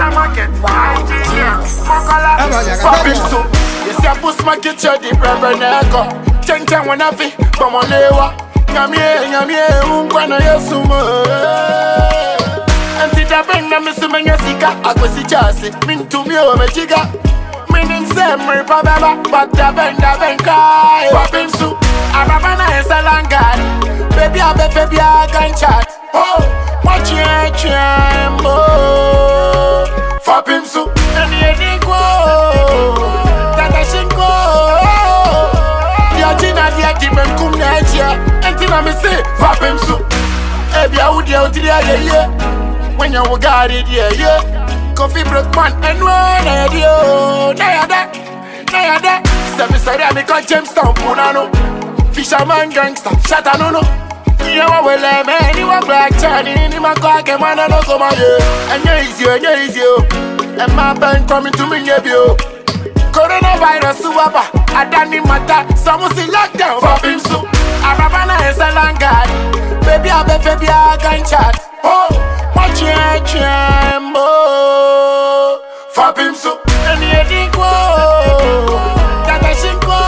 market, Fapping soup. You see a boost my kitchen, the brother neko. Change when I feel, come on, lewa. Nyamie, unkwana yesumo. And sit up and I'm assuming a sika. I go see Chassis, mean to me over Jiga. Meaning same, Pababa, but the benka. Fapping soup. Ababana is a langard. Baby, I bet baby I can chat. Oh, watch your chambo. Fapping soup. And you didn't go. Tata Shinko. Diagina, Diagiman Kumnaja. And Tina me say, Fapping soup. Ebi I would yell to the idea. When you got it, yeah. Coffee broke man and one idea. Nayada. Seven side, I make a Jamestown Punano. Fisherman gangster, shatter no. You know what man, you want black Charlie, in my car, and man, I don't come out here. And you're easy, and my band coming to me, you. Coronavirus, Suaba, I done in my time, someone say lockdown, Fapping soup. Ababana is a langard, baby, I bet baby I can chat. Oh, watch your chambo, Fapping soup, and you didn't go, Tata Shinko.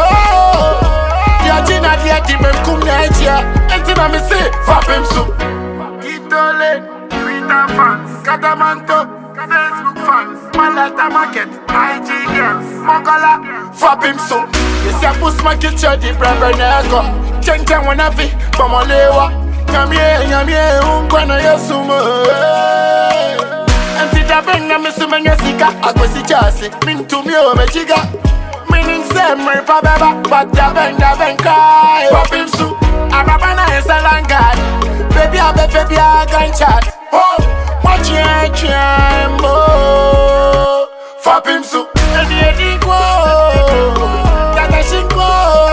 Diagiman Kumnaja, and Tina me say, Fapping soup. Itole, Twitter fans, Catamanto, Facebook fans, Malata market, IG girls, Mokola, Fapping soup. You see a boost my kitchen, the brother neko. Change when I feel, come on, lewa. Nyamie, unkwana yesumo. And sit up and I'm assuming a sika. I go see Chassis, mean to me over Jiga. Meaning same, Pababa, but the benka. Fapping soup. Ababana is a langard. Baby, I bet baby I can chat. Oh, watch your chambo. Fapping soup. And you didn't go. Tata Shinko.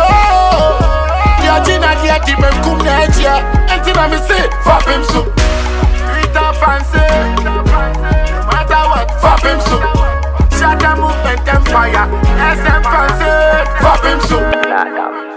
Diagiman Kumnaja. And Tina me say, Fapping soup. Twitter fancy. No matter what, Fapping soup. Shatter movement empire. SM fancy. Fapping soup.